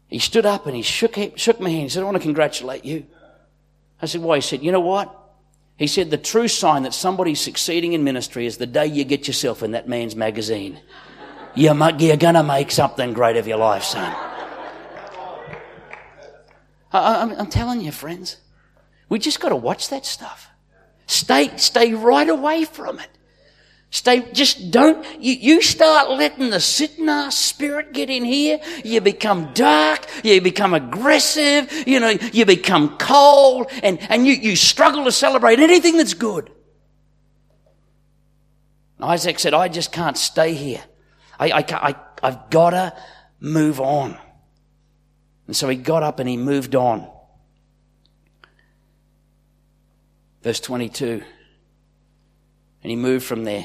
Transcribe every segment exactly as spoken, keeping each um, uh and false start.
He stood up and he shook, shook my hand. He said, I want to congratulate you. I said, why? He said, you know what? He said, the true sign that somebody's succeeding in ministry is the day you get yourself in that man's magazine. You're, you're going to make something great of your life, son. I, I'm, I'm telling you, friends, we just got to watch that stuff. Stay, stay right away from it. Stay, just don't, you, you start letting the Sitna spirit get in here, you become dark, you become aggressive, you know, you become cold, and, and you, you struggle to celebrate anything that's good. Isaac said, I just can't stay here. I, I, I, I've got to move on. And so he got up and he moved on. Verse twenty-two. And he moved from there.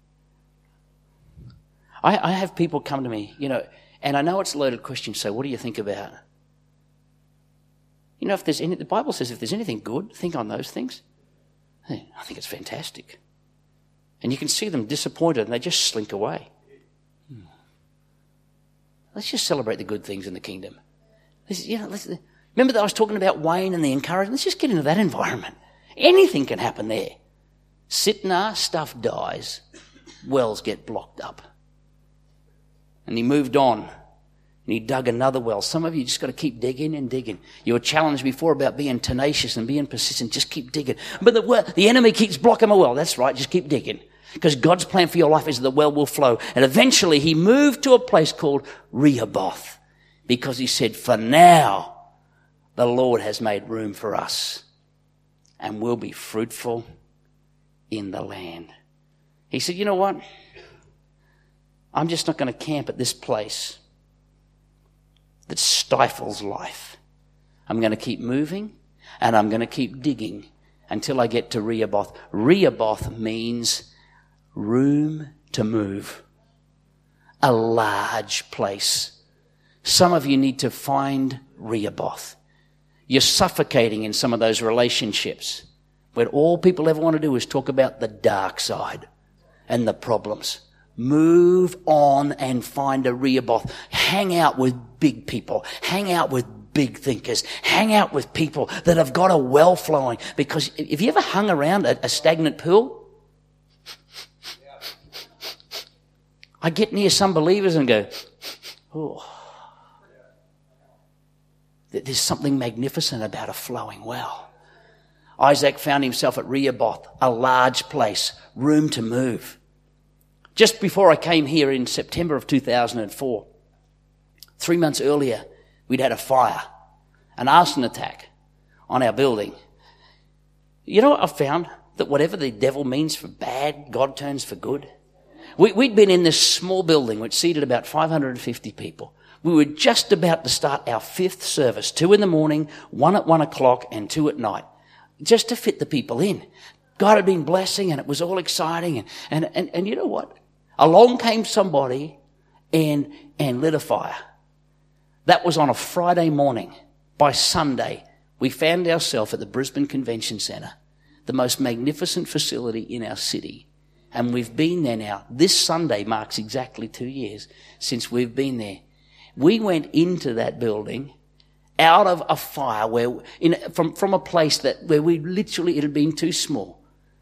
I, I have people come to me, you know, and I know it's a loaded question, so what do you think about? You know, if there's any, the Bible says if there's anything good, think on those things. Hey, I think it's fantastic. And you can see them disappointed and they just slink away. Hmm. Let's just celebrate the good things in the kingdom. Let's, you know, let's, remember that I was talking about Wayne and the encouragement? Let's just get into that environment. Anything can happen there. Sitna, stuff dies. Wells get blocked up. And he moved on. And he dug another well. Some of you just got to keep digging and digging. You were challenged before about being tenacious and being persistent. Just keep digging. But the, the enemy keeps blocking a well. That's right. Just keep digging. Because God's plan for your life is that the well will flow. And eventually he moved to a place called Rehoboth. Because he said, for now, the Lord has made room for us. And we'll be fruitful in the land. He said, you know what? I'm just not going to camp at this place that stifles life. I'm going to keep moving and I'm going to keep digging until I get to Rehoboth. Rehoboth means room to move. A large place. Some of you need to find Rehoboth. You're suffocating in some of those relationships where all people ever want to do is talk about the dark side and the problems. Move on and find a Rehoboth. Hang out with big people. Hang out with big thinkers. Hang out with people that have got a well flowing. Because if you ever hung around a, a stagnant pool, I get near some believers and go, oh, there's something magnificent about a flowing well. Isaac found himself at Rehoboth, a large place, room to move. Just before I came here in September of two thousand four, three months earlier, we'd had a fire, an arson attack on our building. You know what I've found? That whatever the devil means for bad, God turns for good. We, we'd been in this small building which seated about five hundred fifty people. We were just about to start our fifth service, two in the morning, one at one o'clock and two at night, just to fit the people in. God had been blessing and it was all exciting. And, and, and, and you know what? Along came somebody and, and lit a fire. That was on a Friday morning. By Sunday, we found ourselves at the Brisbane Convention Centre, the most magnificent facility in our city. And we've been there now. This Sunday marks exactly two years since we've been there. We went into that building out of a fire where, in, from, from a place that, where we literally, it had been too small.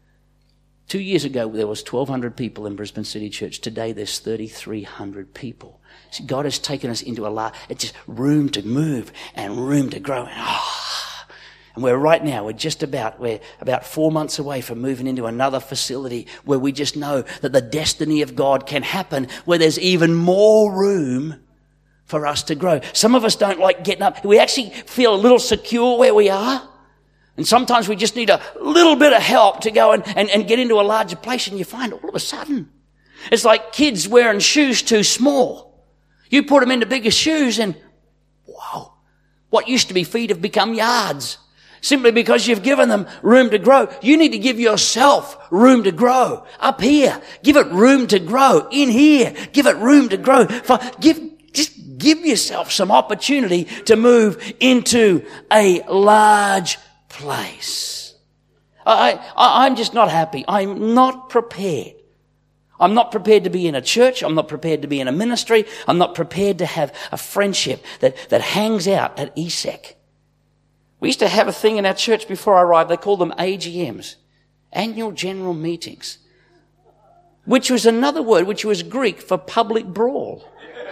Two years ago, there was twelve hundred people in Brisbane City Church. Today, there's thirty-three hundred people. See, God has taken us into a large, it's just room to move and room to grow. And, oh, and we're right now, we're just about, we're about four months away from moving into another facility where we just know that the destiny of God can happen, where there's even more room for us to grow. Some of us don't like getting up. We actually feel a little secure where we are. And sometimes we just need a little bit of help to go and, and, and get into a larger place. And you find all of a sudden, it's like kids wearing shoes too small. You put them into bigger shoes and, wow, what used to be feet have become yards. Simply because you've given them room to grow. You need to give yourself room to grow. Up here, give it room to grow. In here, give it room to grow. For, give, just give yourself some opportunity to move into a large place. I, I, I'm just not happy. I'm not prepared. I'm not prepared to be in a church. I'm not prepared to be in a ministry. I'm not prepared to have a friendship that, that hangs out at E S E C. We used to have a thing in our church before I arrived. They called them A G Ms, Annual General Meetings, which was another word, which was Greek for public brawl.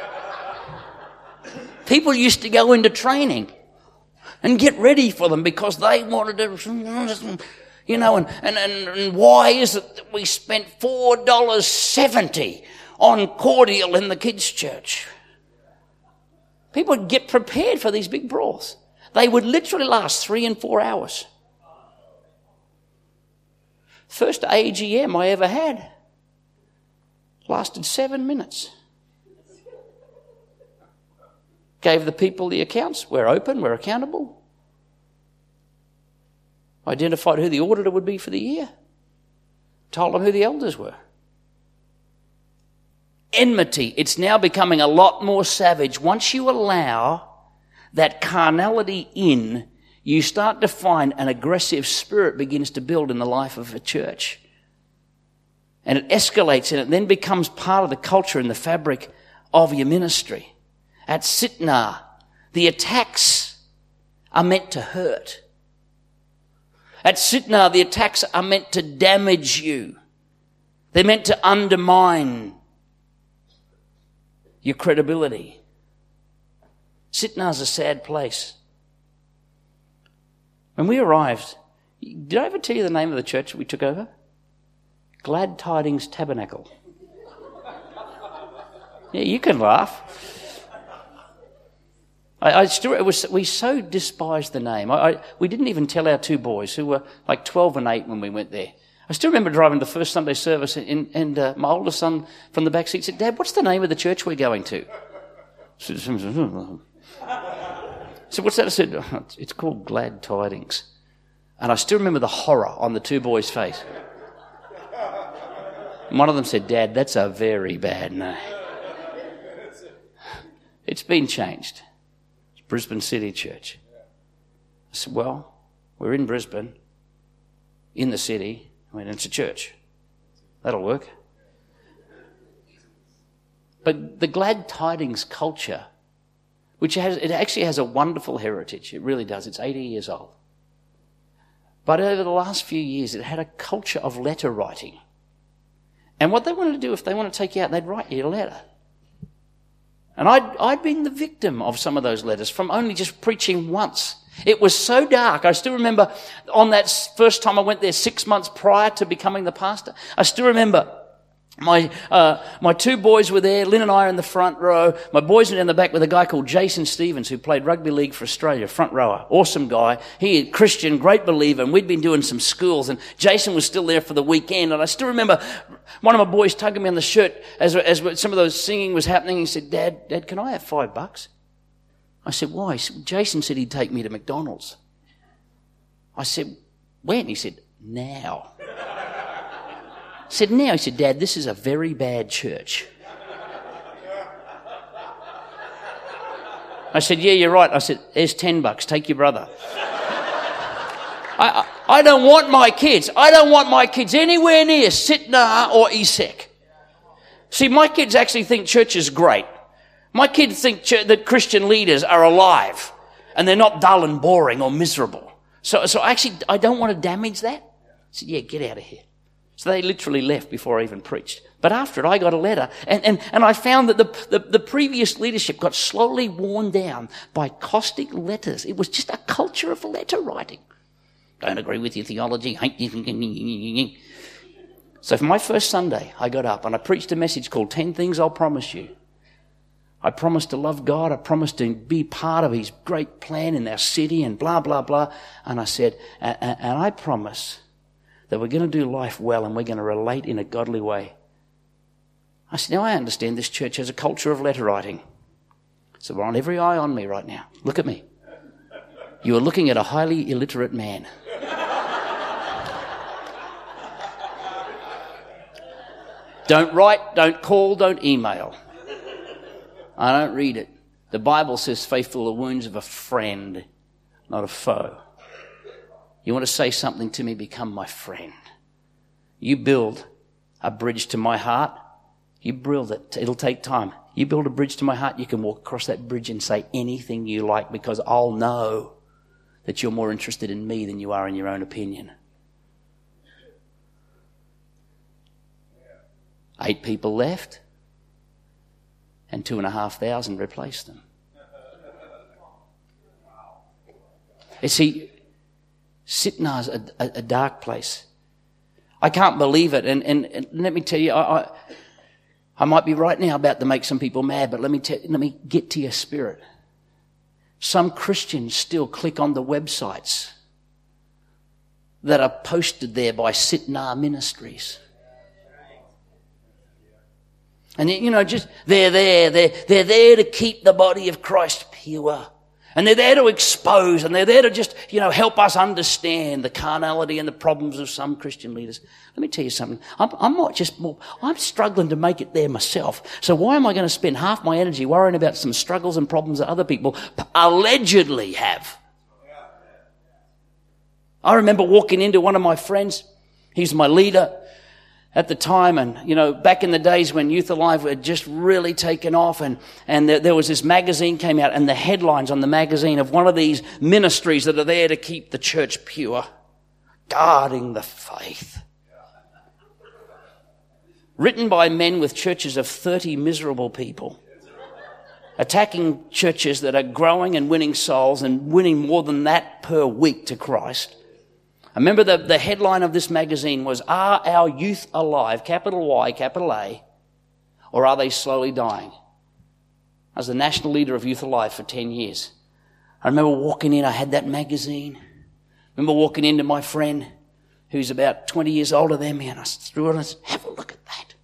People used to go into training and get ready for them because they wanted to, you know, and, and, and, and why is it that we spent four dollars seventy on cordial in the kids' church? People would get prepared for these big brawls. They would literally last three and four hours. First A G M I ever had lasted seven minutes. Gave the people the accounts. We're open, we're accountable. Identified who the auditor would be for the year. Told them who the elders were. Enmity. It's now becoming a lot more savage. Once you allow that carnality in, you start to find an aggressive spirit begins to build in the life of a church. And it escalates and it then becomes part of the culture and the fabric of your ministry. At Sitnar, the attacks are meant to hurt. At Sitnar, the attacks are meant to damage you. They're meant to undermine your credibility. Sitnar's a sad place. When we arrived, did I ever tell you the name of the church we took over? Glad Tidings Tabernacle. Yeah, you can laugh. I, I still, it was, we so despised the name. I, I, we didn't even tell our two boys, who were like twelve and eight when we went there. I still remember driving the first Sunday service, and, and uh, my oldest son from the back seat said, "Dad, what's the name of the church we're going to?" So, what's that? I said, oh, "It's called Glad Tidings." And I still remember the horror on the two boys' face. And one of them said, "Dad, that's a very bad name." It's been changed. It's Brisbane City Church. I said, well, we're in Brisbane, in the city. I mean, it's a church. That'll work. But the Glad Tidings culture, which has, it actually has a wonderful heritage. It really does. It's eighty years old. But over the last few years, it had a culture of letter writing. And what they wanted to do, if they want to take you out, they'd write you a letter. And I'd, I'd been the victim of some of those letters from only just preaching once. It was so dark. I still remember on that first time I went there six months prior to becoming the pastor, I still remember My uh, my two boys were there. Lynn and I are in the front row. My boys were in the back with a guy called Jason Stevens, who played rugby league for Australia, front rower. Awesome guy. He a Christian, great believer, and we'd been doing some schools, and Jason was still there for the weekend. And I still remember one of my boys tugging me on the shirt as as some of those singing was happening. He said, Dad, Dad, can I have five bucks? I said, why? He said, Jason said he'd take me to McDonald's. I said, when? He said, now. I said, now. He said, Dad, this is a very bad church. I said, yeah, you're right. I said, there's ten bucks. Take your brother. I, I, I don't want my kids. I don't want my kids anywhere near Sitnar or E S E C. See, my kids actually think church is great. My kids think ch- that Christian leaders are alive and they're not dull and boring or miserable. So, so actually, I don't want to damage that. I said, yeah, get out of here. So they literally left before I even preached. But after it, I got a letter. And, and, and I found that the, the, the previous leadership got slowly worn down by caustic letters. It was just a culture of letter writing. Don't agree with your theology. So for my first Sunday, I got up and I preached a message called ten Things I'll Promise You. I promised to love God. I promised to be part of His great plan in our city and blah, blah, blah. And I said, and, and I promise that we're going to do life well and we're going to relate in a godly way. I said, now I understand this church has a culture of letter writing. So we're on every eye on me right now. Look at me. You are looking at a highly illiterate man. Don't write, don't call, don't email. I don't read it. The Bible says faithful are wounds of a friend, not a foe. You want to say something to me, become my friend. You build a bridge to my heart, you build it. It'll take time. You build a bridge to my heart, you can walk across that bridge and say anything you like, because I'll know that you're more interested in me than you are in your own opinion. Eight people left, and two and a half thousand replaced them. You see, Sitnar's a, a, a dark place. I can't believe it. And, and, and let me tell you, I, I, I might be right now about to make some people mad, but let me tell, let me get to your spirit. Some Christians still click on the websites that are posted there by Sitnar Ministries. And, you know, just, they're there, they're, they're there to keep the body of Christ pure. And they're there to expose, and they're there to just, you know, help us understand the carnality and the problems of some Christian leaders. Let me tell you something. I'm, I'm not just more, I'm struggling to make it there myself. So why am I going to spend half my energy worrying about some struggles and problems that other people allegedly have? I remember walking into one of my friends. He's my leader at the time, and, you know, back in the days when Youth Alive had just really taken off, and, and there, there was this magazine came out, and the headlines on the magazine of one of these ministries that are there to keep the church pure, guarding the faith. Written by men with churches of thirty miserable people, attacking churches that are growing and winning souls and winning more than that per week to Christ. I remember the, the headline of this magazine was, "Are our youth alive?" Capital Y, capital A, or are they slowly dying? I was the national leader of Youth Alive for ten years. I remember walking in, I had that magazine. I remember walking into my friend, who's about twenty years older than me, and I threw it and I said, "Have a look at that."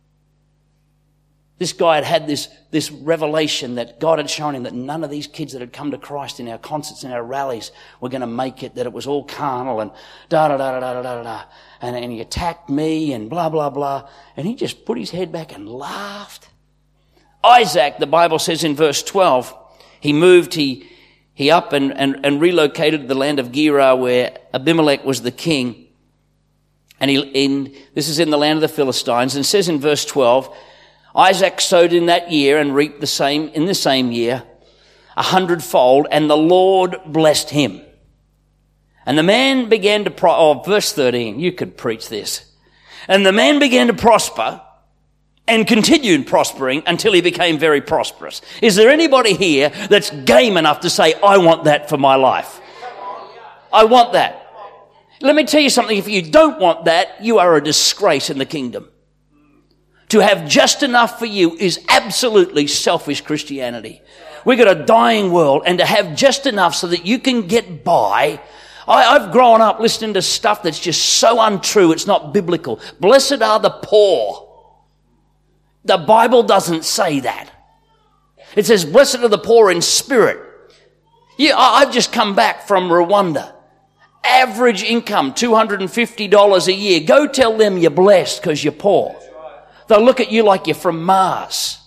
This guy had had this, this revelation that God had shown him that none of these kids that had come to Christ in our concerts and our rallies were going to make it, that it was all carnal and da-da-da-da-da-da-da. And, and he attacked me and blah, blah, blah. And he just put his head back and laughed. Isaac, the Bible says in verse twelve, he moved, he, he up and, and, and relocated to the land of Gerar where Abimelech was the king. And he, in, this is in the land of the Philistines. And it says in verse twelve, Isaac sowed in that year and reaped the same in the same year, a hundredfold, and the Lord blessed him. And the man began to pro- oh, verse thirteen, you could preach this. And the man began to prosper and continued prospering until he became very prosperous. Is there anybody here that's game enough to say, I want that for my life? I want that. Let me tell you something. If you don't want that, you are a disgrace in the kingdom. To have just enough for you is absolutely selfish Christianity. We've got a dying world, and to have just enough so that you can get by. I, I've grown up listening to stuff that's just so untrue, it's not biblical. Blessed are the poor. The Bible doesn't say that. It says, blessed are the poor in spirit. Yeah, I, I've just come back from Rwanda. Average income, two hundred fifty dollars a year. Go tell them you're blessed because you're poor. They'll look at you like you're from Mars.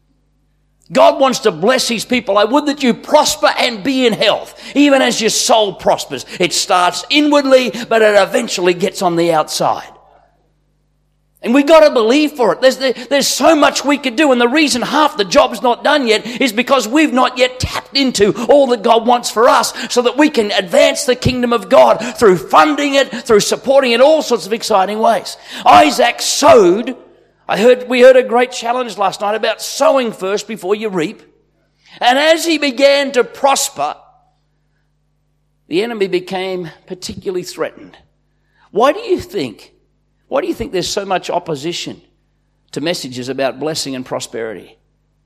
God wants to bless his people. I would that you prosper and be in health, even as your soul prospers. It starts inwardly, but it eventually gets on the outside. And we got to believe for it. There's, there's so much we could do. And the reason half the job's not done yet is because we've not yet tapped into all that God wants for us so that we can advance the kingdom of God through funding it, through supporting it, all sorts of exciting ways. Isaac sowed. I heard, we heard a great challenge last night about sowing first before you reap. And as he began to prosper, the enemy became particularly threatened. Why do you think, why do you think there's so much opposition to messages about blessing and prosperity?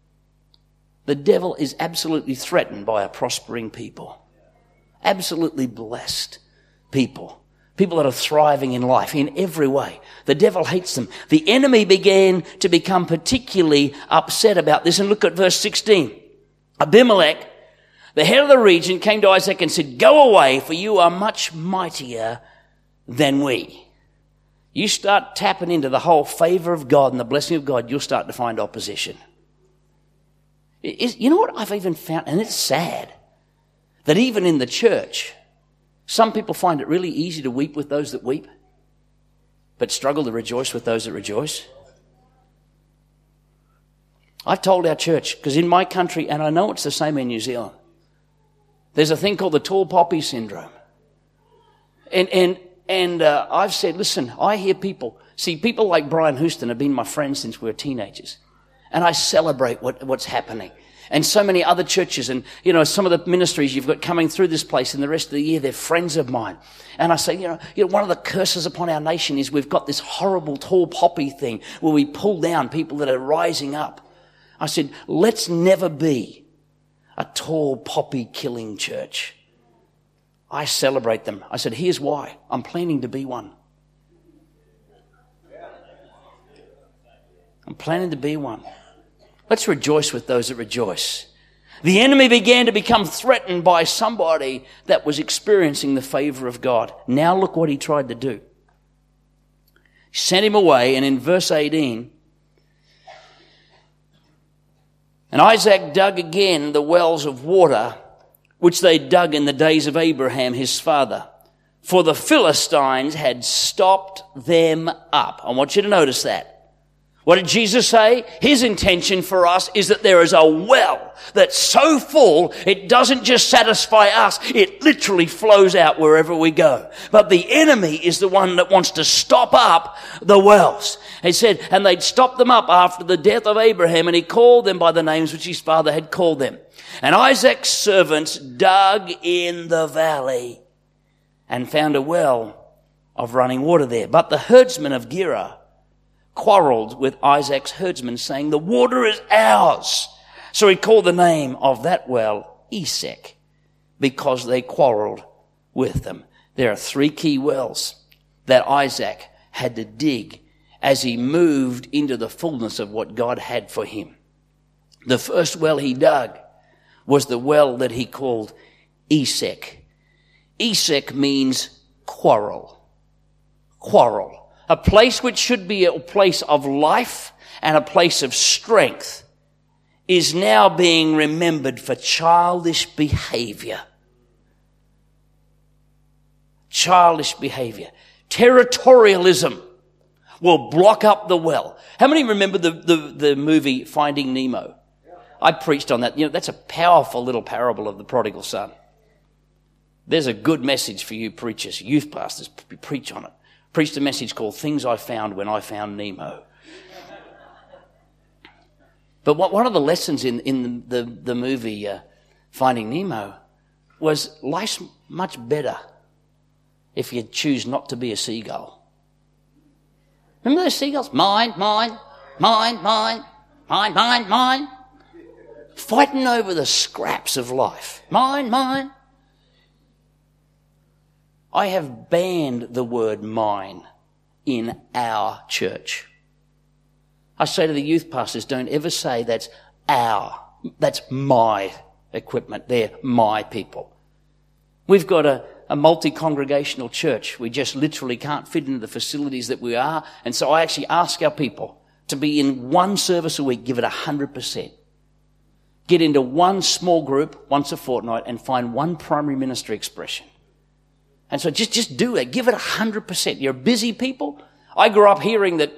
The devil is absolutely threatened by a prospering people. Absolutely blessed people. People that are thriving in life in every way. The devil hates them. The enemy began to become particularly upset about this. And look at verse sixteen. Abimelech, the head of the region, came to Isaac and said, go away, for you are much mightier than we. You start tapping into the whole favor of God and the blessing of God, you'll start to find opposition. Is, you know what I've even found, and it's sad, that even in the church, some people find it really easy to weep with those that weep. but struggle to rejoice with those that rejoice? I've told our church, because in my country, and I know it's the same in New Zealand, there's a thing called the tall poppy syndrome. And and and uh, I've said, listen, I hear people, see, people like Brian Houston have been my friends since we were teenagers. And I celebrate what, what's happening. And so many other churches, and, you know, some of the ministries you've got coming through this place in the rest of the year, they're friends of mine. And I say, you know, you know, one of the curses upon our nation is we've got this horrible tall poppy thing where we pull down people that are rising up. I said, let's never be a tall poppy killing church. I celebrate them. I said, here's why. I'm planning to be one. I'm planning to be one. Let's rejoice with those that rejoice. The enemy began to become threatened by somebody that was experiencing the favor of God. Now look what he tried to do. He sent him away, and in verse eighteen, and Isaac dug again the wells of water, which they dug in the days of Abraham his father. For the Philistines had stopped them up. I want you to notice that. What did Jesus say? His intention for us is that there is a well that's so full, it doesn't just satisfy us, it literally flows out wherever we go. But the enemy is the one that wants to stop up the wells. He said, and they'd stop them up after the death of Abraham, and he called them by the names which his father had called them. And Isaac's servants dug in the valley and found a well of running water there. But the herdsmen of Gerar quarreled with Isaac's herdsmen, saying, the water is ours. So he called the name of that well Esek, because they quarreled with them. There are three key wells that Isaac had to dig as he moved into the fullness of what God had for him. The first well he dug was the well that he called Esek. Esek means quarrel. Quarrel. A place which should be a place of life and a place of strength is now being remembered for childish behavior. Childish behavior. Territorialism will block up the well. How many remember the, the, the movie Finding Nemo? I preached on that. You know, that's a powerful little parable of the prodigal son. There's a good message for you preachers, youth pastors, preach on it. Preached a message called Things I Found When I Found Nemo. But what, one of the lessons in, in the, the, the movie uh, Finding Nemo was life's much better if you choose not to be a seagull. Remember those seagulls? Mine, mine, mine, mine, mine, mine, mine. Fighting over the scraps of life. Mine, mine. I have banned the word mine in our church. I say to the youth pastors, don't ever say that's our, that's my equipment. They're my people. We've got a, a multi-congregational church. We just literally can't fit into the facilities that we are. And so I actually ask our people to be in one service a week, give it one hundred percent. Get into one small group once a fortnight and find one primary ministry expression. And so just, just do it. Give it one hundred percent. You're busy people. I grew up hearing that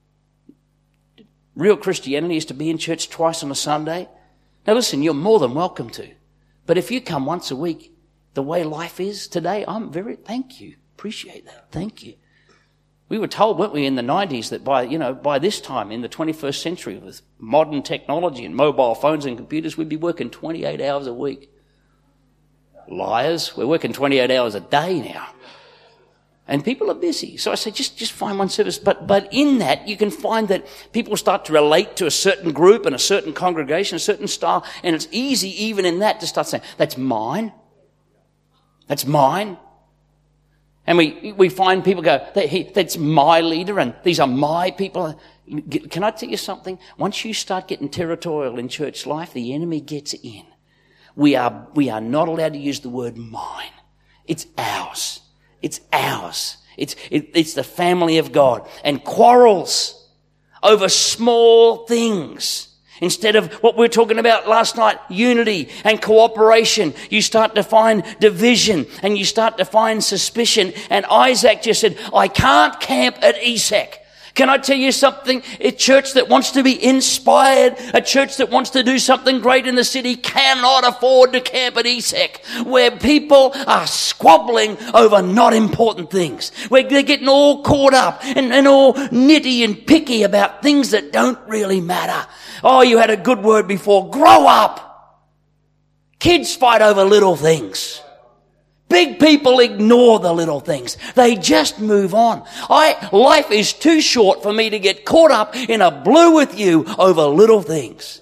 real Christianity is to be in church twice on a Sunday. Now listen, you're more than welcome to. But if you come once a week, the way life is today, I'm very, thank you. Appreciate that. Thank you. We were told, weren't we, in the nineties that by, you know, by this time in the twenty-first century with modern technology and mobile phones and computers, we'd be working twenty-eight hours a week. Liars. We're working twenty-eight hours a day now. And people are busy. So I say, just, just find one service. But, but in that, you can find that people start to relate to a certain group and a certain congregation, a certain style. And it's easy even in that to start saying, that's mine. That's mine. And we, we find people go, that he, that's my leader and these are my people. Can I tell you something? Once you start getting territorial in church life, the enemy gets in. We are, we are not allowed to use the word mine. It's ours. It's ours. It's, it, it's the family of God. And quarrels over small things Instead of what we were talking about last night, unity and cooperation, you start to find division and you start to find suspicion. And Isaac just said, I can't camp at Esek. Can I tell you something? A church that wants to be inspired, a church that wants to do something great in the city cannot afford to camp at Esek, where people are squabbling over not important things, where they're getting all caught up and, and all nitty and picky about things that don't really matter. Oh, you had a good word before. Grow up. Kids fight over little things. Big people ignore the little things. They just move on. I, life is too short for me to get caught up in a blue with you over little things.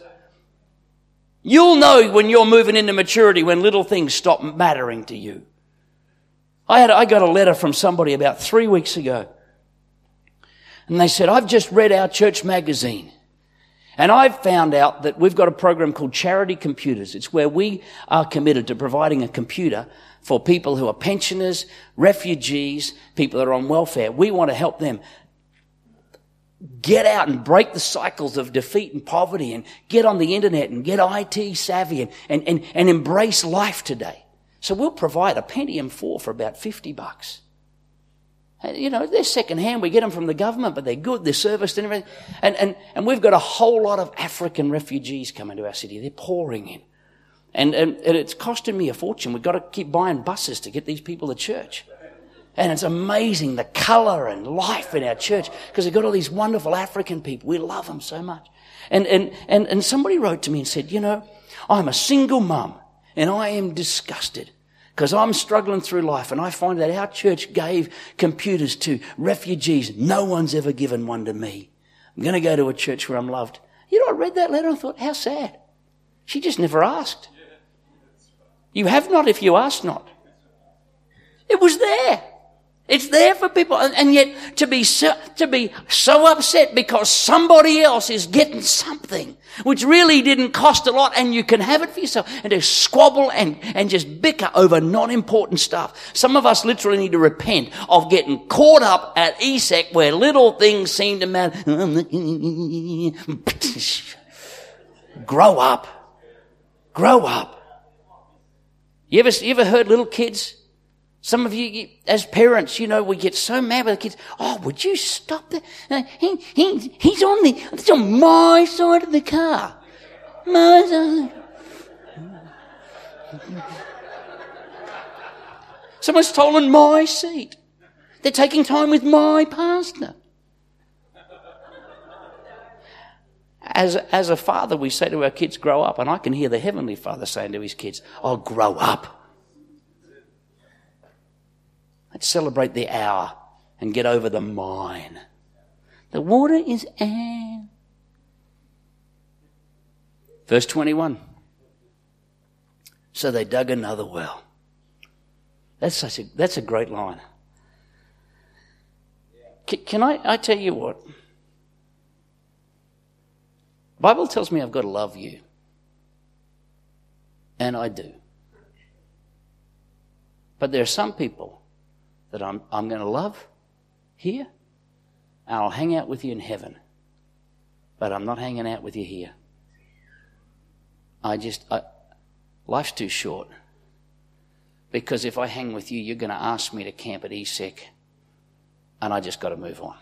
You'll know when you're moving into maturity when little things stop mattering to you. I had, I got a letter from somebody about three weeks ago. And they said, I've just read our church magazine. And I've found out that we've got a program called Charity Computers. It's where we are committed to providing a computer for people who are pensioners, refugees, people that are on welfare. We want to help them get out and break the cycles of defeat and poverty and get on the internet and get I T savvy and, and, and, and embrace life today. So we'll provide a Pentium four for about fifty bucks. And, you know, they're second hand. We get them from the government, but they're good. They're serviced and everything. And, and, and we've got a whole lot of African refugees coming to our city. They're pouring in. And, and, and it's costing me a fortune. We've got to keep buying buses to get these people to church. And it's amazing the colour and life in our church because we've got all these wonderful African people. We love them so much. And, and, and, and somebody wrote to me and said, you know, I'm a single mum and I am disgusted because I'm struggling through life and I find that our church gave computers to refugees. No one's ever given one to me. I'm going to go to a church where I'm loved. You know, I read that letter and thought, how sad. She just never asked. You have not if you ask not. It was there. It's there for people. And, and yet to be so, to be so upset because somebody else is getting something which really didn't cost a lot and you can have it for yourself and to squabble and, and just bicker over non-important stuff. Some of us literally need to repent of getting caught up at Esek where little things seem to matter. Grow up. Grow up. You ever, you ever heard little kids? Some of you, you, as parents, you know, we get so mad with the kids. Oh, would you stop that? Uh, he, he, he's on the, it's on my side of the car. My side. Someone's stolen my seat. They're taking time with my pastor. As, as a father, we say to our kids, grow up. And I can hear the Heavenly Father saying to his kids, oh, grow up. Let's celebrate the hour and get over the mine. The water is air. Verse twenty-one. So they dug another well. That's such a, that's a great line. Can, can I, I tell you what? The Bible tells me I've got to love you. And I do. But there are some people that I'm, I'm going to love here, and I'll hang out with you in heaven. But I'm not hanging out with you here. I just, I, life's too short. Because if I hang with you, you're going to ask me to camp at Esek, and I just got to move on.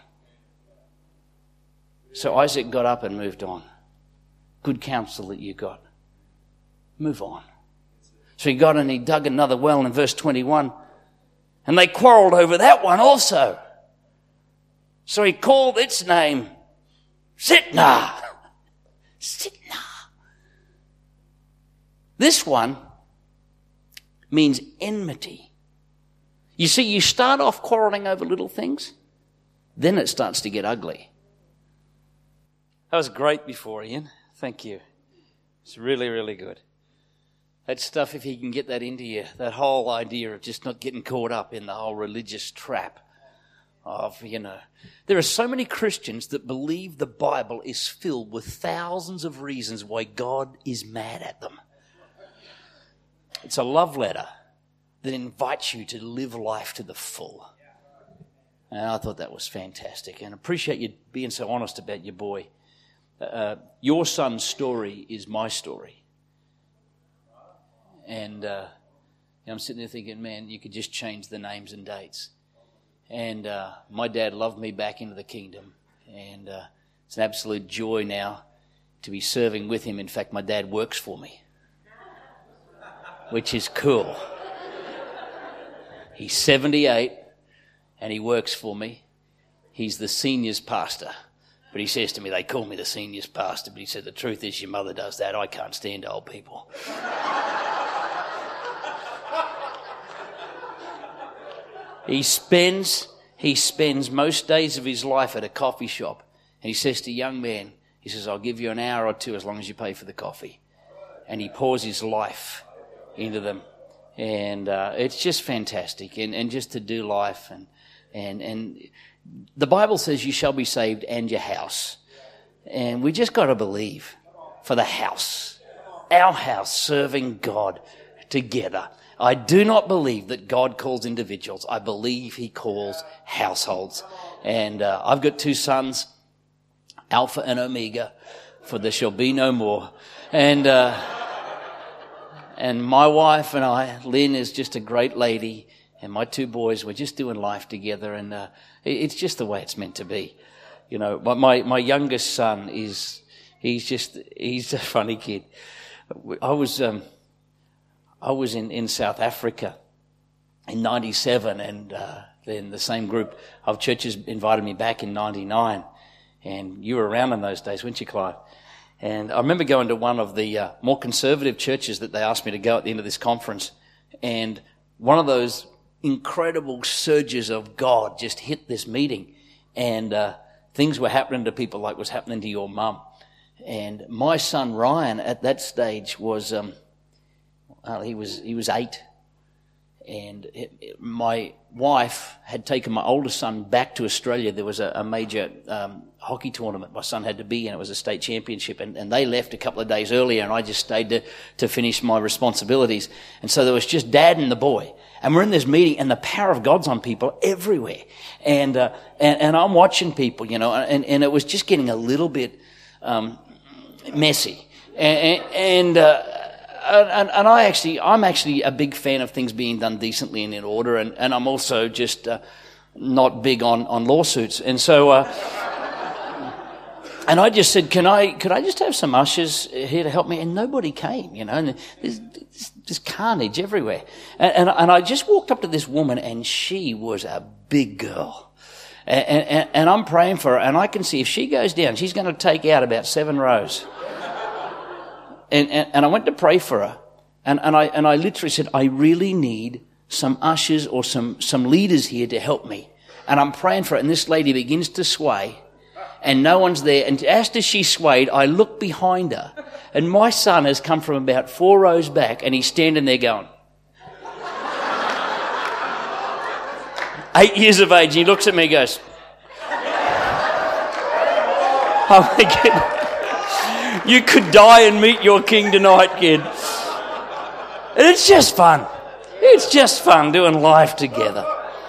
So Isaac got up and moved on. Good counsel that you got. Move on. So he got and he dug another well in verse twenty-one. And they quarreled over that one also. So he called its name Sitnah. Sitnah. This one means enmity. You see, you start off quarreling over little things, then it starts to get ugly. That was great before, Ian. Thank you. It's really, really good. That stuff, if he can get that into you, that whole idea of just not getting caught up in the whole religious trap of, you know. There are so many Christians that believe the Bible is filled with thousands of reasons why God is mad at them. It's a love letter that invites you to live life to the full. And I thought that was fantastic. And I appreciate you being so honest about your boy. uh, your son's story is my story. And uh, I'm sitting there thinking, man, you could just change the names and dates. And uh, my dad loved me back into the kingdom. And uh, it's an absolute joy now to be serving with him. In fact, my dad works for me, which is cool. He's seventy-eight and he works for me. He's the seniors pastor. But he says to me, they call me the seniors pastor. But he said, the truth is your mother does that. I can't stand old people. He spends, he spends most days of his life at a coffee shop. And he says to a young man, he says, I'll give you an hour or two as long as you pay for the coffee. And he pours his life into them. And uh, it's just fantastic. And, and just to do life. And, and, and the Bible says you shall be saved and your house. And we just got to believe for the house. Our house serving God together. I do not believe that God calls individuals. I believe he calls households. And uh, I've got two sons, Alpha and Omega, for there shall be no more. And uh, and my wife and I, Lynn is just a great lady, and my two boys, we're just doing life together, and uh, it's just the way it's meant to be. You know, my, my, my youngest son is, he's just, he's a funny kid. I was... Um, I was in, in South Africa in ninety-seven, and uh, then the same group of churches invited me back in ninety-nine. And you were around in those days, weren't you, Clive? And I remember going to one of the uh, more conservative churches that they asked me to go at the end of this conference. And one of those incredible surges of God just hit this meeting. And uh, things were happening to people like was happening to your mum. And my son Ryan at that stage was... Um, Uh, he was he was eight, and it, it, my wife had taken my oldest son back to Australia. There was a, a major um, hockey tournament my son had to be in. It was a state championship, and, and they left a couple of days earlier, and I just stayed to, to finish my responsibilities. And so there was just Dad and the boy, and we're in this meeting, and the power of God's on people everywhere. And uh, and, and I'm watching people, you know, and, and it was just getting a little bit um, messy, and. and uh, And, and I actually, I'm actually a big fan of things being done decently and in order, and, and I'm also just uh, not big on, on lawsuits. And so, uh, and I just said, "Can I? Could I just have some ushers here to help me?" And nobody came, you know. And there's, there's carnage everywhere. And, and and I just walked up to this woman, and she was a big girl. And, and, and I'm praying for her, and I can see if she goes down, she's going to take out about seven rows. And, and, and I went to pray for her, and, and I and I literally said, I really need some ushers or some, some leaders here to help me. And I'm praying for her, and this lady begins to sway, and no one's there. And as she swayed, I look behind her, and my son has come from about four rows back, and he's standing there going, eight years of age, and he looks at me and goes, oh my goodness. You could die and meet your king tonight, kid. And it's just fun. It's just fun doing life together.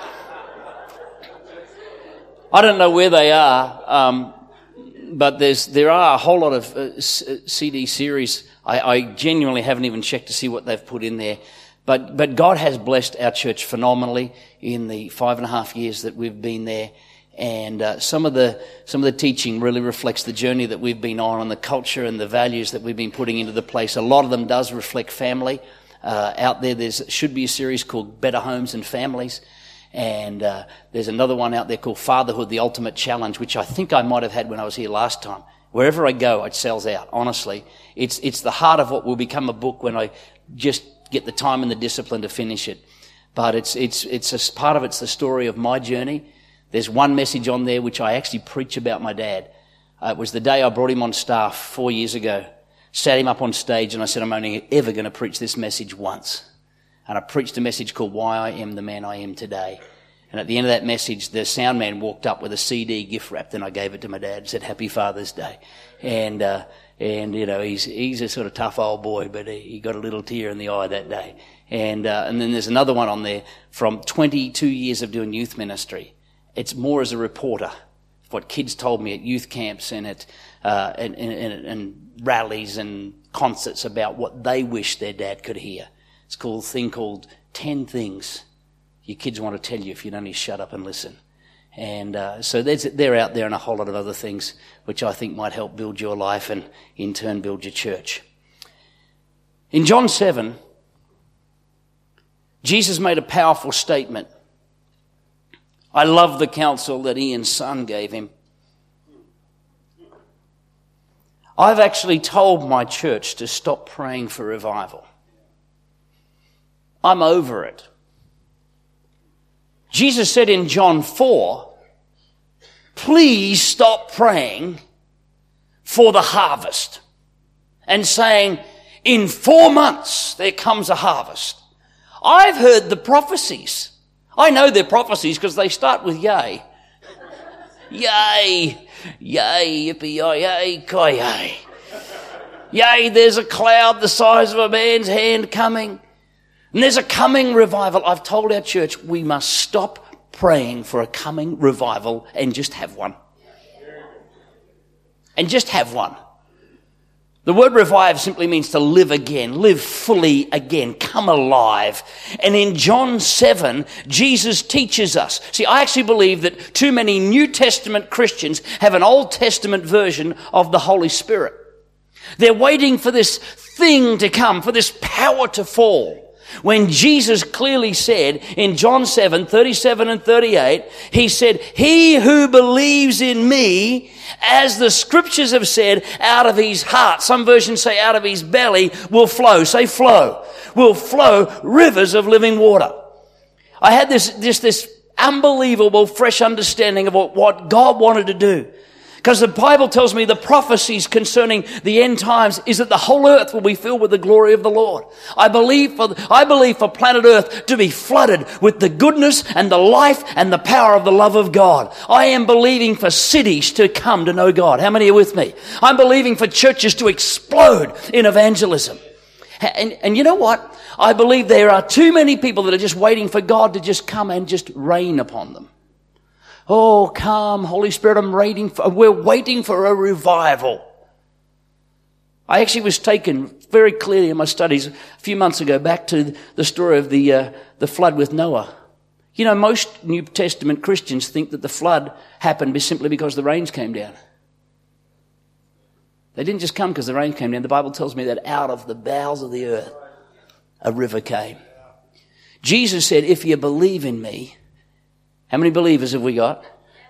I don't know where they are, um, but there's there are a whole lot of uh, C D series. I, I genuinely haven't even checked to see what they've put in there. But but God has blessed our church phenomenally in the five and a half years that we've been there. And uh, some of the some of the teaching really reflects the journey that we've been on, and the culture and the values that we've been putting into the place. A lot of them does reflect family. Uh, out there, there should be a series called Better Homes and Families. And uh, there's another one out there called Fatherhood, the Ultimate Challenge, which I think I might have had when I was here last time. Wherever I go, it sells out, honestly. It's it's the heart of what will become a book when I just get the time and the discipline to finish it. But it's it's it's a part of it's the story of my journey. There's one message on there which I actually preach about my dad. Uh, it was the day I brought him on staff four years ago. Sat him up on stage, and I said, I'm only ever going to preach this message once. And I preached a message called Why I Am the Man I Am Today. And at the end of that message, the sound man walked up with a C D gift wrapped, and I gave it to my dad and said, Happy Father's Day. And, uh, and, you know, he's, he's a sort of tough old boy, but he, he got a little tear in the eye that day. And, uh, and then there's another one on there from twenty-two years of doing youth ministry. It's more as a reporter what kids told me at youth camps and at uh, and, and, and rallies and concerts about what they wish their dad could hear. It's called a thing called ten things your kids want to tell you if you'd only shut up and listen. And uh, so they're out there and a whole lot of other things which I think might help build your life and in turn build your church. In John seven, Jesus made a powerful statement. I love the counsel that Ian's son gave him. I've actually told my church to stop praying for revival. I'm over it. Jesus said in John four, please stop praying for the harvest and saying, in four months there comes a harvest. I've heard the prophecies. I know they're prophecies because they start with yay. Yay, yay, yippee-yi-yay, ki-yay. Yay, there's a cloud the size of a man's hand coming. And there's a coming revival. I've told our church we must stop praying for a coming revival and just have one. And just have one. The word revive simply means to live again, live fully again, come alive. And in John seven, Jesus teaches us. See, I actually believe that too many New Testament Christians have an Old Testament version of the Holy Spirit. They're waiting for this thing to come, for this power to fall. When Jesus clearly said in John seven, thirty-seven and thirty-eight, he said, he who believes in me, as the scriptures have said, out of his heart, some versions say out of his belly, will flow, say flow, will flow rivers of living water. I had this, this, this unbelievable fresh understanding of what, what God wanted to do. Because the Bible tells me the prophecies concerning the end times is that the whole earth will be filled with the glory of the Lord. I believe for, I believe for planet earth to be flooded with the goodness and the life and the power of the love of God. I am believing for cities to come to know God. How many are with me? I'm believing for churches to explode in evangelism. And, and you know what? I believe there are too many people that are just waiting for God to just come and just rain upon them. Oh, come, Holy Spirit, I'm waiting for, we're waiting for a revival. I actually was taken very clearly in my studies a few months ago back to the story of the, uh, the flood with Noah. You know, most New Testament Christians think that the flood happened simply because the rains came down. They didn't just come because the rain came down. The Bible tells me that out of the bowels of the earth, a river came. Jesus said, if you believe in me, how many believers have we got?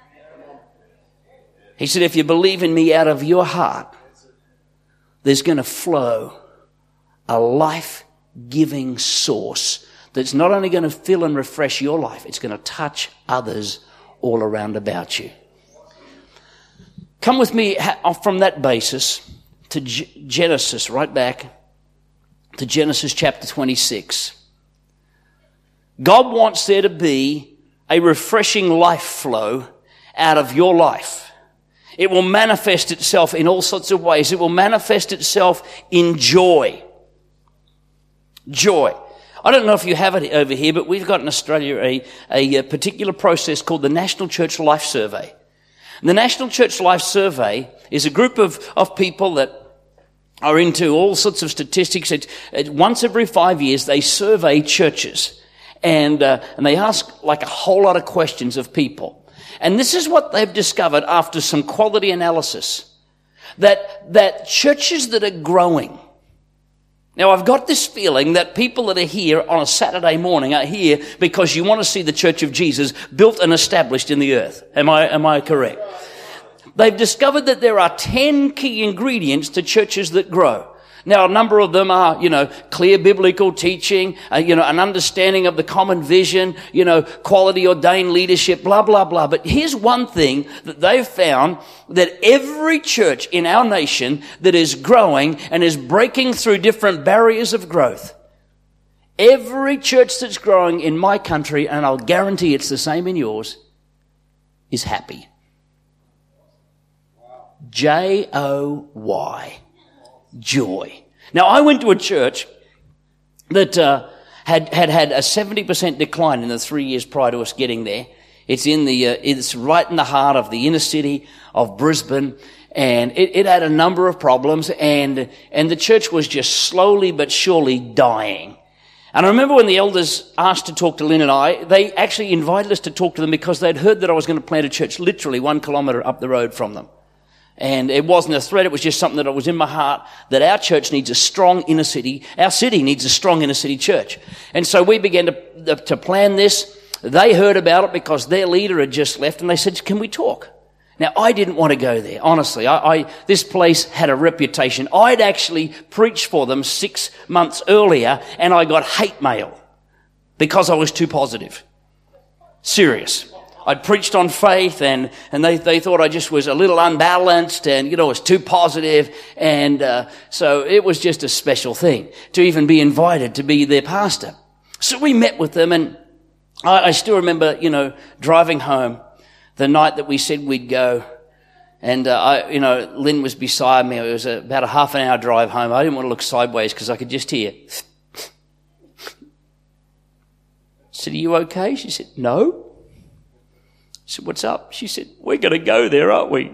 He said, if you believe in me out of your heart, there's going to flow a life-giving source that's not only going to fill and refresh your life, it's going to touch others all around about you. Come with me from that basis to Genesis, right back to Genesis chapter twenty-six. God wants there to be a refreshing life flow out of your life. It will manifest itself in all sorts of ways. It will manifest itself in joy. Joy. I don't know if you have it over here, but we've got in Australia a, a, a particular process called the National Church Life Survey. And the National Church Life Survey is a group of, of people that are into all sorts of statistics. It, it, once every five years, they survey churches. And, uh, and they ask like a whole lot of questions of people. And this is what they've discovered after some quality analysis. That, that churches that are growing. Now I've got this feeling that people that are here on a Saturday morning are here because you want to see the Church of Jesus built and established in the earth. Am I, am I correct? They've discovered that there are ten key ingredients to churches that grow. Now, a number of them are, you know, clear biblical teaching, uh, you know, an understanding of the common vision, you know, quality ordained leadership, blah, blah, blah. But here's one thing that they've found, that every church in our nation that is growing and is breaking through different barriers of growth, every church that's growing in my country, and I'll guarantee it's the same in yours, is happy. J O Y. Joy. Now, I went to a church that uh, had, had had a seventy percent decline in the three years prior to us getting there. It's in the, uh, it's right in the heart of the inner city of Brisbane. And it, it had a number of problems, and, and the church was just slowly but surely dying. And I remember when the elders asked to talk to Lynn and I, they actually invited us to talk to them because they'd heard that I was going to plant a church literally one kilometre up the road from them. And it wasn't a threat, it was just something that was in my heart, that our church needs a strong inner city, our city needs a strong inner city church. And so we began to, to plan this. They heard about it because their leader had just left, and they said, can we talk? Now, I didn't want to go there, honestly. I, I, this place had a reputation. I'd actually preached for them six months earlier, and I got hate mail because I was too positive. Serious. I'd preached on faith, and, and they, they thought I just was a little unbalanced and, you know, was too positive. And, uh, so it was just a special thing to even be invited to be their pastor. So we met with them, and I, I still remember, you know, driving home the night that we said we'd go. And, uh, I, you know, Lynn was beside me. It was a, about a half an hour drive home. I didn't want to look sideways because I could just hear. I said, are you okay? She said, no. I said, what's up? She said, we're going to go there, aren't we?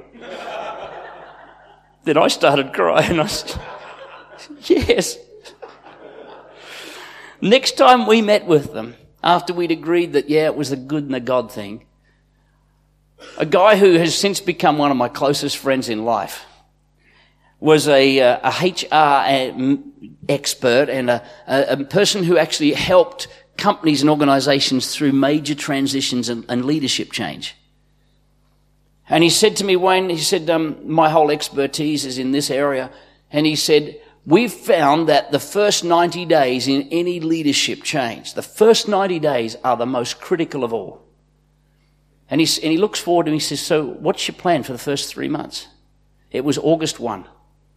Then I started crying. I said, yes. Next time we met with them, after we'd agreed that, yeah, it was the good and the God thing, a guy who has since become one of my closest friends in life was a, a H R expert and a, a person who actually helped companies and organizations through major transitions and, and leadership change. And he said to me, Wayne, he said, um, my whole expertise is in this area. And he said, we've found that the first ninety days in any leadership change, the first ninety days are the most critical of all. And he, and he looks forward and he says, so what's your plan for the first three months? It was August first.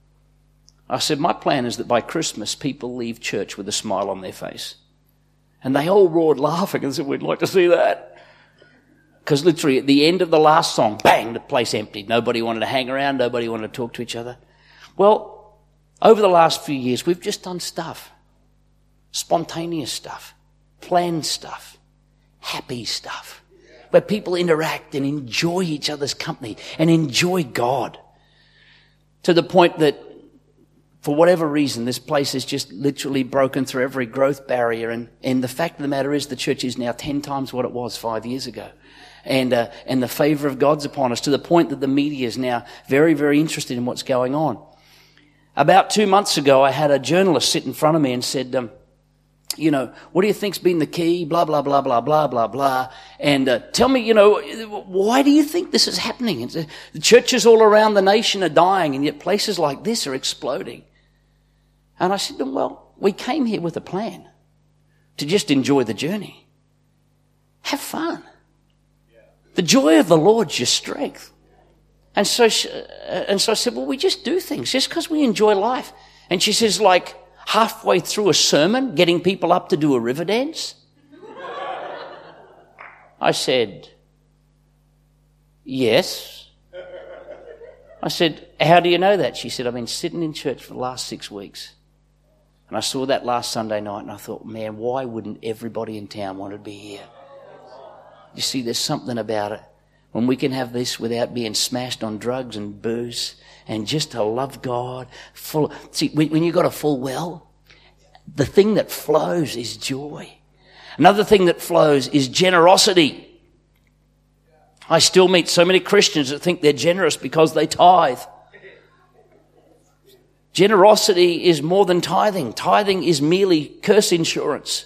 I said, my plan is that by Christmas, people leave church with a smile on their face. And they all roared laughing and said, we'd like to see that. Because literally at the end of the last song, bang, the place emptied. Nobody wanted to hang around. Nobody wanted to talk to each other. Well, over the last few years, we've just done stuff. Spontaneous stuff. Planned stuff. Happy stuff. Where people interact and enjoy each other's company and enjoy God. To the point that, for whatever reason, this place has just literally broken through every growth barrier. And, and the fact of the matter is the church is now ten times what it was five years ago. And, uh, and the favor of God's upon us, to the point that the media is now very, very interested in what's going on. About two months ago, I had a journalist sit in front of me and said, um, you know, what do you think's been the key? Blah, blah, blah, blah, blah, blah, blah. And uh, tell me, you know, why do you think this is happening? It's, uh, the churches all around the nation are dying, and yet places like this are exploding. And I said to them, well, we came here with a plan to just enjoy the journey. Have fun. The joy of the Lord's your strength. And so, she, uh, and so I said, well, we just do things just because we enjoy life. And she says, like, halfway through a sermon, getting people up to do a river dance? I said, yes. I said, how do you know that? She said, I've been sitting in church for the last six weeks. And I saw that last Sunday night and I thought, man, why wouldn't everybody in town want to be here? You see, there's something about it. When we can have this without being smashed on drugs and booze, and just to love God. Full. See, when, when you've got a full well, the thing that flows is joy. Another thing that flows is generosity. I still meet so many Christians that think they're generous because they tithe. Generosity is more than tithing. Tithing is merely curse insurance.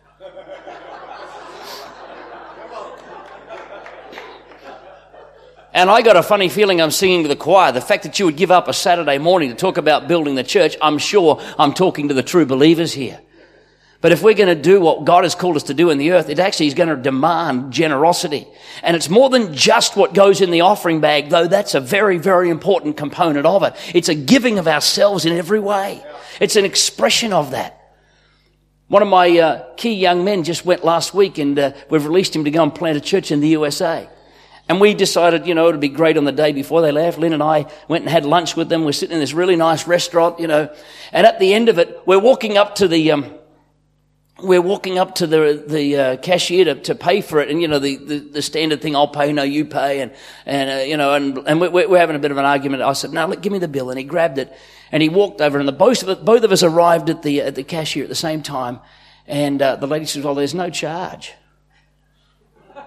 And I got a funny feeling I'm singing to the choir. The fact that you would give up a Saturday morning to talk about building the church, I'm sure I'm talking to the true believers here. But if we're going to do what God has called us to do in the earth, it actually is going to demand generosity. And it's more than just what goes in the offering bag, though that's a very, very important component of it. It's a giving of ourselves in every way. It's an expression of that. One of my uh, key young men just went last week, and uh, we've released him to go and plant a church in the U S A. And we decided, you know, it'd be great on the day before they left. Lynn and I went and had lunch with them. We're sitting in this really nice restaurant, you know. And at the end of it, we're walking up to the, um, we're walking up to the the uh, cashier to, to pay for it, and you know the, the, the standard thing: I'll pay, no, you pay, and and uh, you know, and and we're, we're having a bit of an argument. I said, no, look, give me the bill, and he grabbed it, and he walked over, and the both of it, both of us arrived at the at the cashier at the same time, and uh, the lady says, well, there's no charge. I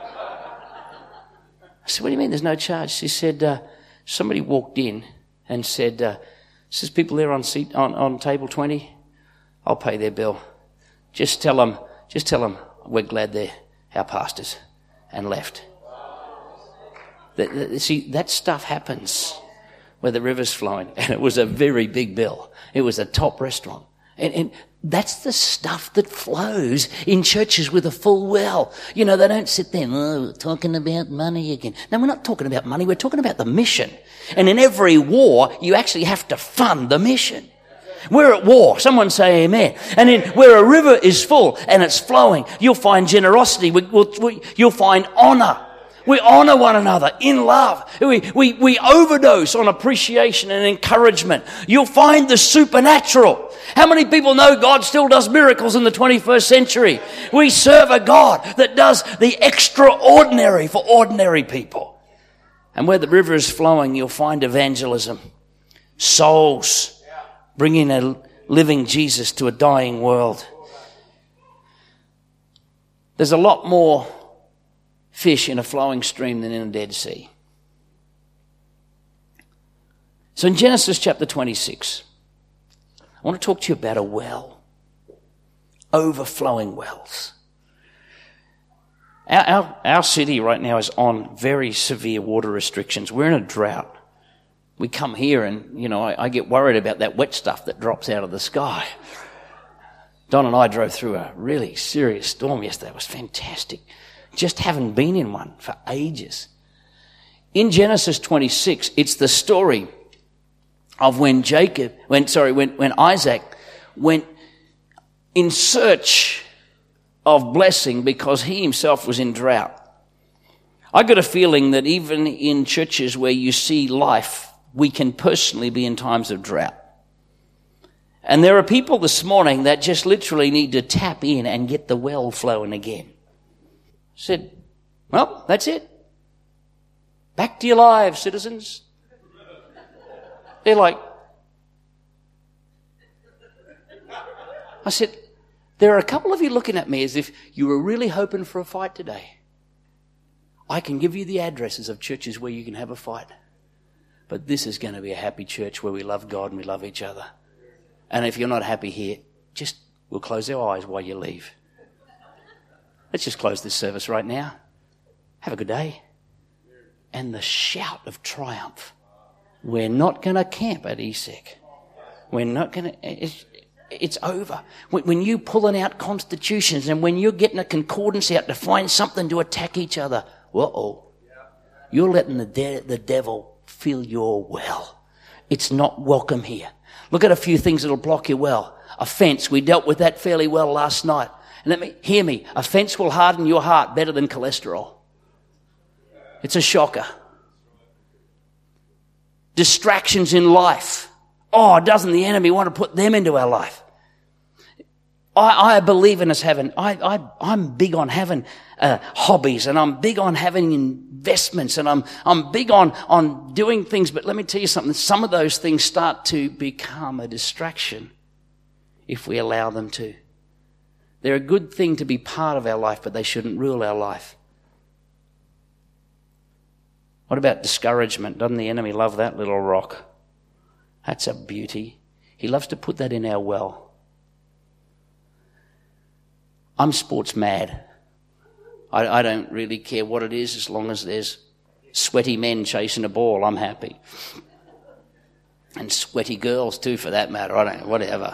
said, what do you mean there's no charge? She said, uh, somebody walked in and said, uh, says people there on seat on, on table twenty, I'll pay their bill. Just tell them, just tell them we're glad they're our pastors, and left. The, the, see, that stuff happens where the river's flowing, and it was a very big bill. It was a top restaurant. And, and that's the stuff that flows in churches with a full well. You know, they don't sit there, oh, talking about money again. No, we're not talking about money. We're talking about the mission. And in every war, you actually have to fund the mission. We're at war. Someone say amen. And in where a river is full and it's flowing, you'll find generosity. We, we'll, we, you'll find honor. We honor one another in love. We, we, we overdose on appreciation and encouragement. You'll find the supernatural. How many people know God still does miracles in the twenty-first century? We serve a God that does the extraordinary for ordinary people. And where the river is flowing, you'll find evangelism. Souls. Bringing a living Jesus to a dying world. There's a lot more fish in a flowing stream than in a dead sea. So in Genesis chapter twenty-six, I want to talk to you about a well. Overflowing wells. Our, our, our city right now is on very severe water restrictions. We're in a drought. We come here and, you know, I, I get worried about that wet stuff that drops out of the sky. Don and I drove through a really serious storm yesterday. It was fantastic. Just haven't been in one for ages. In Genesis twenty-six, it's the story of when Jacob, when, sorry, when, when Isaac went in search of blessing because he himself was in drought. I got a feeling that even in churches where you see life, we can personally be in times of drought. And there are people this morning that just literally need to tap in and get the well flowing again. I said, well, that's it. Back to your lives, citizens. They're like, I said, there are a couple of you looking at me as if you were really hoping for a fight today. I can give you the addresses of churches where you can have a fight. But this is going to be a happy church where we love God and we love each other. And if you're not happy here, just, we'll close our eyes while you leave. Let's just close this service right now. Have a good day. And the shout of triumph. We're not going to camp at E S E C. We're not going to, it's, it's over. When, when you're pulling out constitutions and when you're getting a concordance out to find something to attack each other, uh-oh, you're letting the de- the devil fill your well. It's not welcome here. Look at a few things that'll block your well. A fence. We dealt with that fairly well last night. And let me, hear me. A fence will harden your heart better than cholesterol. It's a shocker. Distractions in life. Oh, doesn't the enemy want to put them into our life? I, I believe in us having, I, I, I'm big on having uh, hobbies, and I'm big on having investments, and I'm, I'm big on, on doing things. But let me tell you something. Some of those things start to become a distraction if we allow them to. They're a good thing to be part of our life, but they shouldn't rule our life. What about discouragement? Doesn't the enemy love that little rock? That's a beauty. He loves to put that in our well. I'm sports mad. I, I don't really care what it is as long as there's sweaty men chasing a ball. I'm happy. And sweaty girls too, for that matter. I don't know, whatever.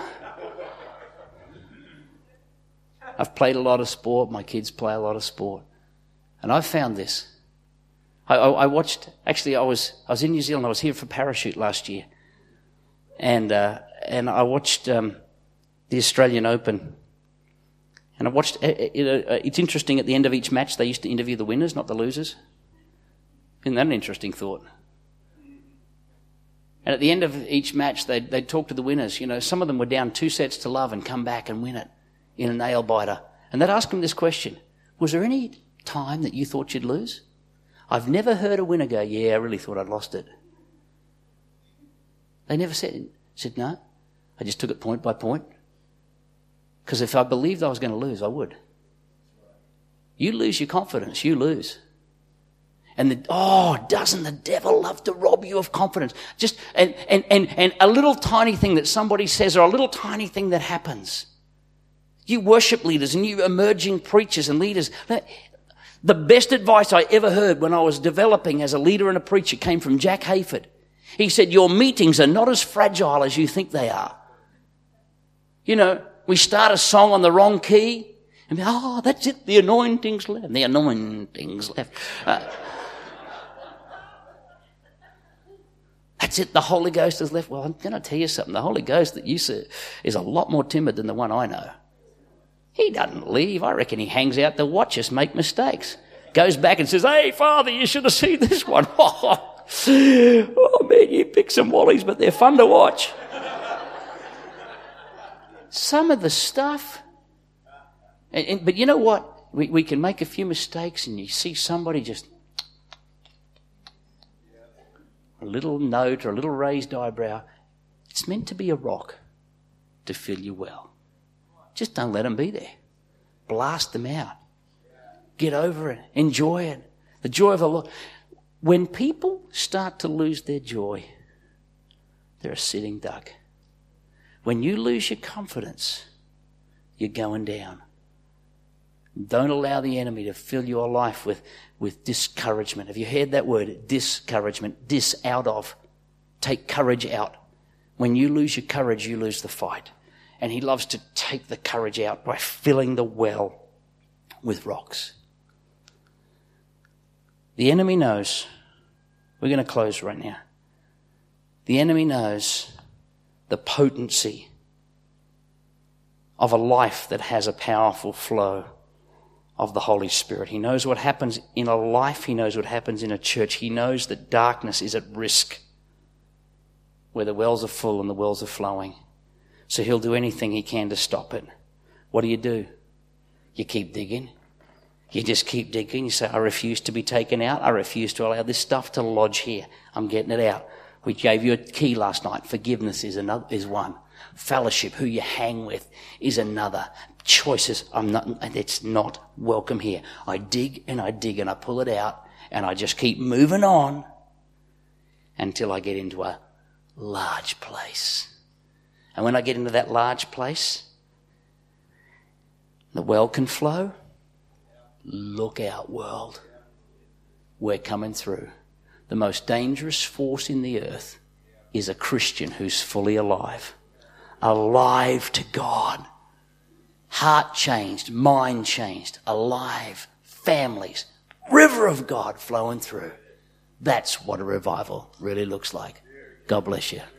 I've played a lot of sport. My kids play a lot of sport. And I've found this. I, I, I watched, actually I was I was in New Zealand. I was here for Parachute last year. And uh, and I watched um, the Australian Open. And I watched, it's interesting, at the end of each match, they used to interview the winners, not the losers. Isn't that an interesting thought? And at the end of each match, they'd, they'd talk to the winners. You know, some of them were down two sets to love and come back and win it. in a nail biter. And they'd ask them this question: was there any time that you thought you'd lose? I've never heard a winner go, yeah, I really thought I'd lost it. They never said, said no. I just took it point by point. Because if I believed I was going to lose, I would. You lose your confidence, you lose. And the, oh, doesn't the devil love to rob you of confidence? Just and, and, and, and a little tiny thing that somebody says, or a little tiny thing that happens. You worship leaders and you emerging preachers and leaders. The best advice I ever heard when I was developing as a leader and a preacher came from Jack Hayford. He said, your meetings are not as fragile as you think they are. You know, we start a song on the wrong key and be, oh, that's it, the anointing's left. The anointing's left. Uh, that's it, the Holy Ghost is left. Well, I'm going to tell you something. The Holy Ghost that you see is a lot more timid than the one I know. He doesn't leave. I reckon he hangs out to watch us make mistakes. Goes back and says, hey, Father, you should have seen this one. Oh, man, you pick some wallies, but they're fun to watch. Some of the stuff. And, and, but you know what? We, we can make a few mistakes and you see somebody just a little note or a little raised eyebrow. It's meant to be a rock to fill you well. Just don't let them be there. Blast them out. Get over it. Enjoy it. The joy of the Lord. When people start to lose their joy, they're a sitting duck. When you lose your confidence, you're going down. Don't allow the enemy to fill your life with, with discouragement. Have you heard that word? Discouragement. Dis out of. Take courage out. When you lose your courage, you lose the fight. And he loves to take the courage out by filling the well with rocks. The enemy knows. We're going to close right now. The enemy knows the potency of a life that has a powerful flow of the Holy Spirit. He knows what happens in a life. He knows what happens in a church. He knows that darkness is at risk where the wells are full and the wells are flowing. So he'll do anything he can to stop it. What do you do? You keep digging. You just keep digging. You say, I refuse to be taken out. I refuse to allow this stuff to lodge here. I'm getting it out. We gave you a key last night. Forgiveness is another, is one. Fellowship, who you hang with, is another. Choices, I'm not, it's not welcome here. I dig and I dig and I pull it out and I just keep moving on until I get into a large place. And when I get into that large place, the well can flow. Look out, world. We're coming through. The most dangerous force in the earth is a Christian who's fully alive. Alive to God. Heart changed, mind changed, alive, families, river of God flowing through. That's what a revival really looks like. God bless you.